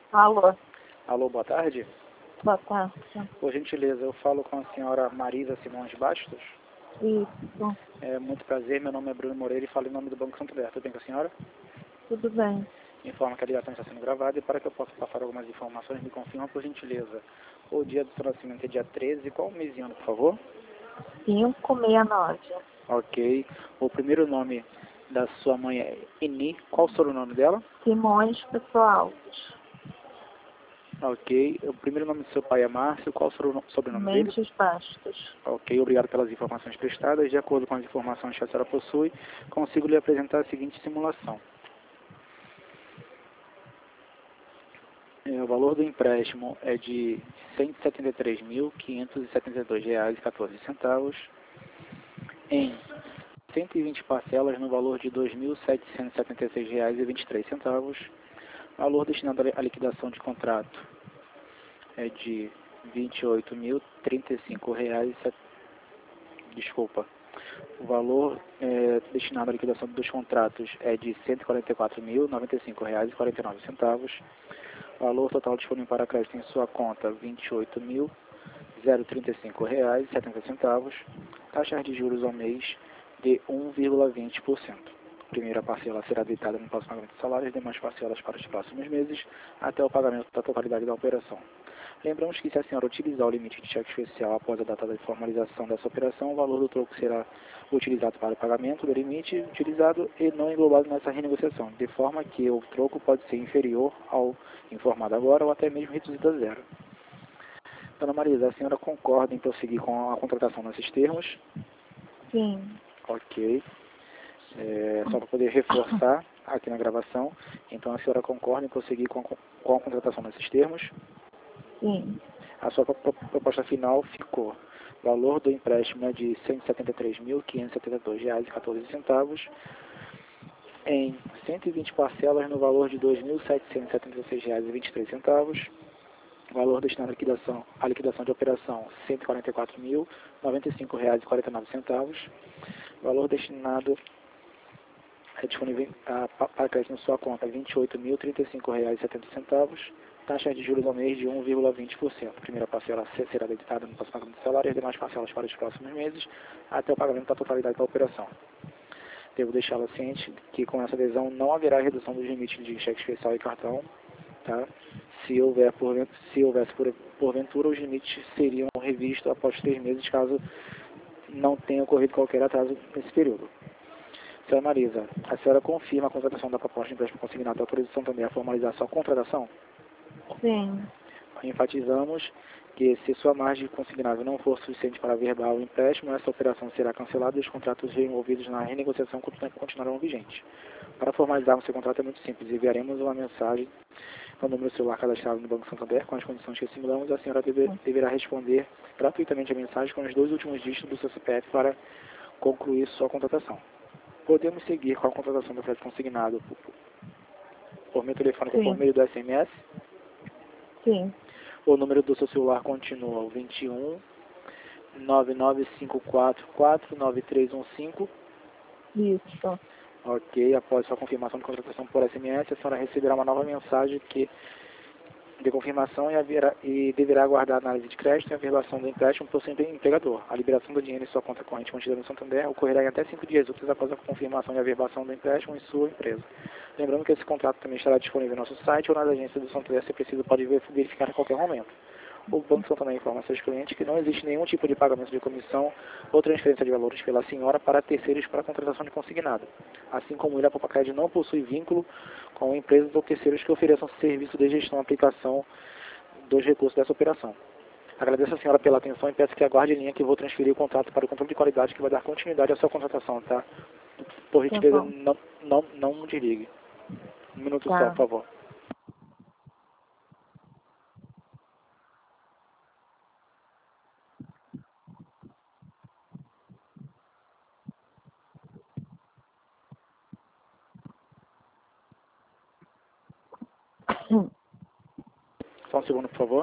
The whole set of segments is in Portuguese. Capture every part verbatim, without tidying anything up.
Alô, Alô, boa tarde. boa tarde. Por gentileza, eu falo com a senhora Marisa Simões Bastos. Isso, É muito prazer, meu nome é Bruno Moreira e falo em nome do Banco Santander. Tudo bem com a senhora? tudo bem. Informa que a ligação está sendo gravada e para que eu possa passar algumas informações, me confirma, por gentileza. O dia do seu nascimento é dia treze, qual o mês e ano, por favor? cinco sessenta e nove. Ok. O primeiro nome da sua mãe é Eni. Qual o sobrenome dela? Simões Pessoal. Ok. O primeiro nome do seu pai é Márcio. Qual o sobrenome sobrenome dele? Mendes Bastos. Ok. Obrigado pelas informações prestadas. De acordo com as informações que a senhora possui, consigo lhe apresentar a seguinte simulação. É, o valor do empréstimo é de cento e setenta e três mil, quinhentos e setenta e dois reais e quatorze centavos em cento e vinte parcelas no valor de dois mil setecentos e setenta e seis reais e vinte e três centavos. Valor destinado à liquidação de contrato é de vinte e oito mil, trinta e cinco reais. Desculpa. O valor é, destinado à liquidação dos contratos é de cento e quarenta e quatro mil, noventa e cinco reais e quarenta e nove centavos. Valor total disponível para crédito em sua conta, vinte e oito mil, trinta e cinco reais e setenta centavos. Taxa de juros ao mês de um vírgula vinte por cento. Primeira parcela será debitada no próximo pagamento de salários, demais parcelas para os próximos meses, até o pagamento da totalidade da operação. Lembramos que se a senhora utilizar o limite de cheque especial após a data da formalização dessa operação, o valor do troco será utilizado para o pagamento do limite utilizado e não englobado nessa renegociação, de forma que o troco pode ser inferior ao informado agora ou até mesmo reduzido a zero. Dona Marisa, a senhora concorda em prosseguir com a contratação nesses termos? Sim, Ok. É, só para poder reforçar aqui na gravação, então a senhora concorda em prosseguir com, com a contratação nesses termos? sim, A sua proposta final ficou: valor do empréstimo é de cento e setenta e três mil, quinhentos e setenta e dois reais e quatorze centavos em cento e vinte parcelas no valor de dois mil setecentos e setenta e seis reais e vinte e três centavos. Valor destinado à liquidação, à liquidação de operação, cento e quarenta e quatro mil, noventa e cinco reais e quarenta e nove centavos. Valor destinado é disponível a, para crédito na sua conta, vinte e oito mil, trinta e cinco reais e setenta centavos. Taxa de juros ao mês de um vírgula vinte por cento. Primeira parcela será debitada no próximo pagamento de salário e demais parcelas para os próximos meses, até o pagamento da totalidade da operação. Devo deixá-la ciente que com essa adesão não haverá redução dos limites de cheque especial e cartão. Tá? Se houver, por, se houvesse por, porventura, os limites seriam revistos após três meses, caso não tenha ocorrido qualquer atraso nesse período. Senhora Marisa, a senhora confirma a contratação da proposta de empréstimo consignado da autorização também a formalizar sua contratação? sim, Enfatizamos que, se sua margem consignável não for suficiente para averbar o empréstimo, essa operação será cancelada e os contratos envolvidos na renegociação continuarão vigentes. Para formalizarmos seu contrato é muito simples. Enviaremos uma mensagem no número celular cadastrado no Banco Santander com as condições que simulamos. A senhora deve, deverá responder gratuitamente a mensagem com os dois últimos dígitos do seu C P F para concluir sua contratação. Podemos seguir com a contratação do crédito consignado por, por meio telefônico ou por sim, meio do S M S. sim. O número do seu celular continua o vinte e um, nove nove cinco quatro quatro, nove três um cinco. Isso, Ok, após sua confirmação de contratação por S M S, a senhora receberá uma nova mensagem que, de confirmação e, haverá, e deverá aguardar a análise de crédito e a averbação do empréstimo pelo seu empregador. A liberação do dinheiro em sua conta corrente mantida no Santander ocorrerá em até cinco dias úteis após a confirmação e averbação do empréstimo em sua empresa. Lembrando que esse contrato também estará disponível no nosso site ou nas agências do Santander, se preciso pode verificar a qualquer momento. O Banco Santander informa a seus clientes que não existe nenhum tipo de pagamento de comissão ou transferência de valores pela senhora para terceiros para a contratação de consignado. Assim como ele, a Popacred não possui vínculo com empresas ou terceiros que ofereçam serviço de gestão e aplicação dos recursos dessa operação. Agradeço a senhora pela atenção e peço que aguarde a linha que vou transferir o contrato para o controle de qualidade que vai dar continuidade à sua contratação, tá? Por tá gentileza, bom. não, não, não desligue. Um minuto só, Tá. por favor. Só um segundo, por favor.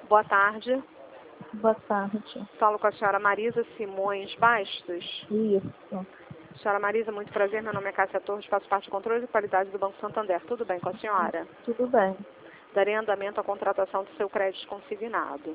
Boa tarde. Boa tarde. Falo com a senhora Marisa Simões Bastos. Isso. Senhora Marisa, muito prazer. Meu nome é Cássia Torres, faço parte do controle de qualidade do Banco Santander. Tudo bem com a senhora? Tudo bem. Darei andamento à contratação do seu crédito consignado.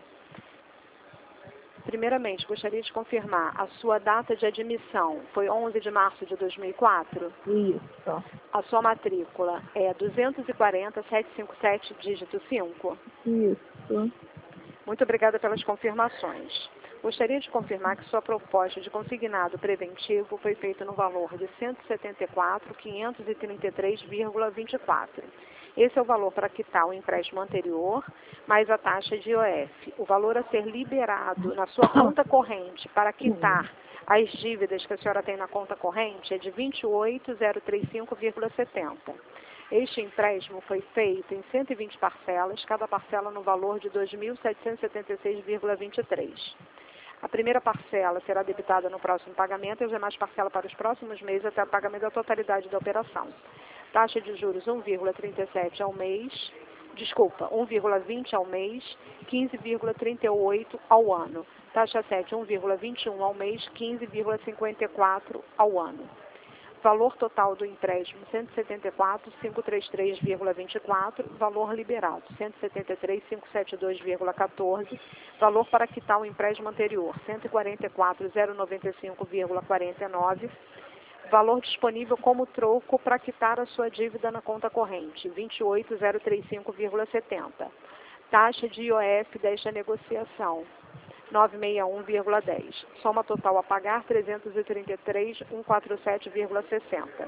Primeiramente, gostaria de confirmar, a sua data de admissão foi onze de março de dois mil e quatro? Isso. A sua matrícula é duzentos e quarenta, setecentos e cinquenta e sete, dígito cinco? Isso. Muito obrigada pelas confirmações. Gostaria de confirmar que sua proposta de consignado preventivo foi feita no valor de cento e setenta e quatro mil, quinhentos e trinta e três vírgula vinte e quatro. Esse é o valor para quitar o empréstimo anterior, mais a taxa de I O F. O valor a ser liberado na sua conta corrente para quitar as dívidas que a senhora tem na conta corrente é de vinte e oito mil, trinta e cinco vírgula setenta. Este empréstimo foi feito em cento e vinte parcelas, cada parcela no valor de dois mil, setecentos e setenta e seis vírgula vinte e três. A primeira parcela será debitada no próximo pagamento e as demais parcelas para os próximos meses até o pagamento da totalidade da operação. Taxa de juros um vírgula trinta e sete ao mês, desculpa, um vírgula vinte ao mês, quinze vírgula trinta e oito ao ano. Taxa sete, um vírgula vinte e um ao mês, quinze vírgula cinquenta e quatro ao ano. Valor total do empréstimo, cento e setenta e quatro mil, quinhentos e trinta e três vírgula vinte e quatro. Valor liberado, cento e setenta e três mil, quinhentos e setenta e dois vírgula quatorze. Valor para quitar o empréstimo anterior, cento e quarenta e quatro mil, noventa e cinco vírgula quarenta e nove. Valor disponível como troco para quitar a sua dívida na conta corrente, vinte e oito mil, trinta e cinco vírgula setenta. Taxa de I O F desta negociação, novecentos e sessenta e um vírgula dez. Soma total a pagar, trezentos e trinta e três mil, cento e quarenta e sete vírgula sessenta.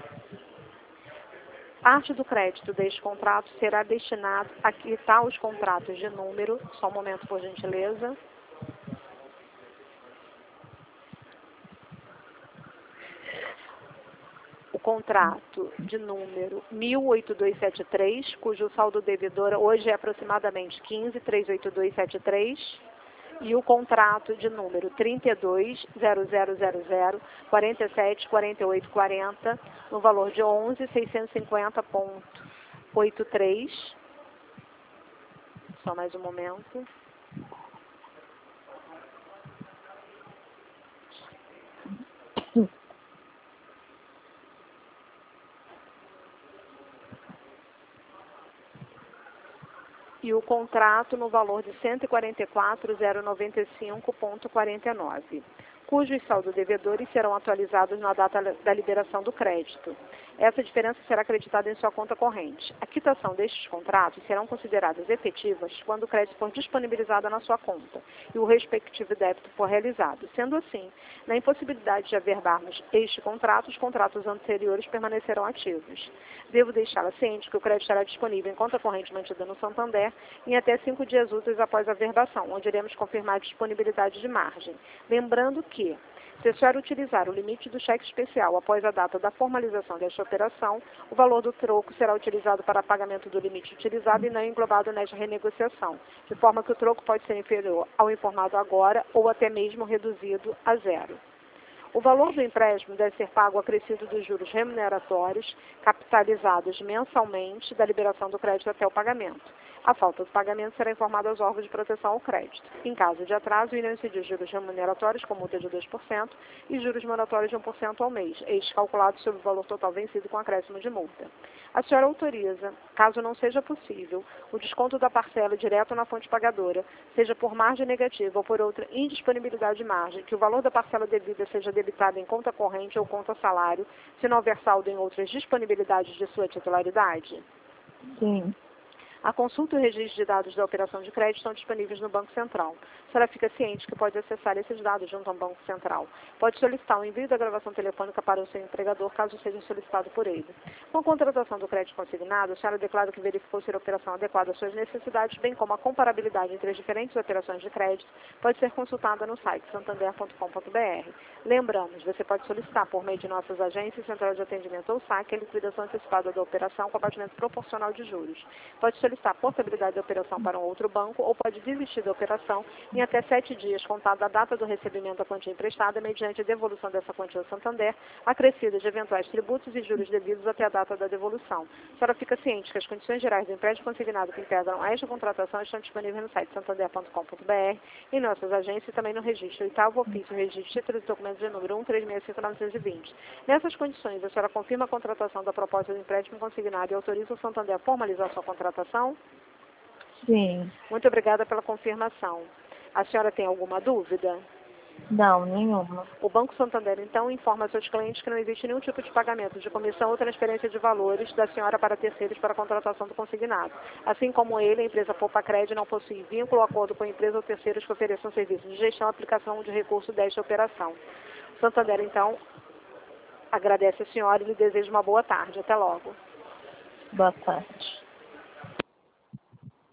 Parte do crédito deste contrato será destinado a quitar os contratos de número, só um momento por gentileza. O contrato de número mil oitenta e dois setenta e três, cujo saldo devedor hoje é aproximadamente quinze mil, trezentos e oitenta e dois setenta e três. E o contrato de número trinta e dois zero zero zero zero, quarenta e sete, quarenta e oito, quarenta, no valor de onze mil, seiscentos e cinquenta vírgula oitenta e três. Só mais um momento. E o contrato no valor de cento e quarenta e quatro mil, noventa e cinco vírgula quarenta e nove, cujos saldos devedores serão atualizados na data da liberação do crédito. Essa diferença será acreditada em sua conta corrente. A quitação destes contratos serão consideradas efetivas quando o crédito for disponibilizado na sua conta e o respectivo débito for realizado. Sendo assim, na impossibilidade de averbarmos este contrato, os contratos anteriores permanecerão ativos. Devo deixá-la ciente que o crédito estará disponível em conta corrente mantida no Santander em até cinco dias úteis após a averbação, onde iremos confirmar a disponibilidade de margem. Lembrando que, se a senhora utilizar o limite do cheque especial após a data da formalização desta operação, o valor do troco será utilizado para pagamento do limite utilizado e não englobado nesta renegociação, de forma que o troco pode ser inferior ao informado agora ou até mesmo reduzido a zero. O valor do empréstimo deve ser pago acrescido dos juros remuneratórios, capitalizados mensalmente da liberação do crédito até o pagamento. A falta do pagamento será informada aos órgãos de proteção ao crédito. Em caso de atraso, irão incidir juros remuneratórios com multa de dois por cento e juros moratórios de um por cento ao mês, estes calculados sobre o valor total vencido com acréscimo de multa. A senhora autoriza, caso não seja possível, o desconto da parcela direto na fonte pagadora, seja por margem negativa ou por outra indisponibilidade de margem, que o valor da parcela devida seja debitado em conta corrente ou conta salário, se não houver saldo em outras disponibilidades de sua titularidade? Sim. A consulta e o registro de dados da operação de crédito estão disponíveis no Banco Central. A senhora fica ciente que pode acessar esses dados junto ao Banco Central. Pode solicitar o envio da gravação telefônica para o seu empregador, caso seja solicitado por ele. Com a contratação do crédito consignado, a senhora declara que verificou ser a operação adequada às suas necessidades, bem como a comparabilidade entre as diferentes operações de crédito, pode ser consultada no site santander ponto com ponto br. Lembramos, você pode solicitar por meio de nossas agências, central de atendimento ou saque, a liquidação antecipada da operação com abatimento proporcional de juros. Pode solicitar solicitar a portabilidade da operação para um outro banco ou pode desistir da operação em até sete dias, contado da data do recebimento da quantia emprestada, mediante a devolução dessa quantia ao Santander, acrescida de eventuais tributos e juros devidos até a data da devolução. A senhora fica ciente que as condições gerais do empréstimo consignado que integram a esta contratação estão disponíveis no site santander ponto com ponto br, em nossas agências e também no registro oitavo ofício, registro de títulos e documentos de número um três seis cinco nove dois zero. Nessas condições, a senhora confirma a contratação da proposta de empréstimo consignado e autoriza o Santander a formalizar sua contratação? Sim. Muito obrigada pela confirmação. A senhora tem alguma dúvida? Não, nenhuma. O Banco Santander, então, informa a seus clientes que não existe nenhum tipo de pagamento de comissão ou transferência de valores da senhora para terceiros para a contratação do consignado. Assim como ele, a empresa Poupa-Cred não possui vínculo ou acordo com a empresa ou terceiros que ofereçam serviços de gestão ou aplicação de recurso desta operação. O Santander, então, agradece a senhora e lhe deseja uma boa tarde. Até logo. Boa tarde.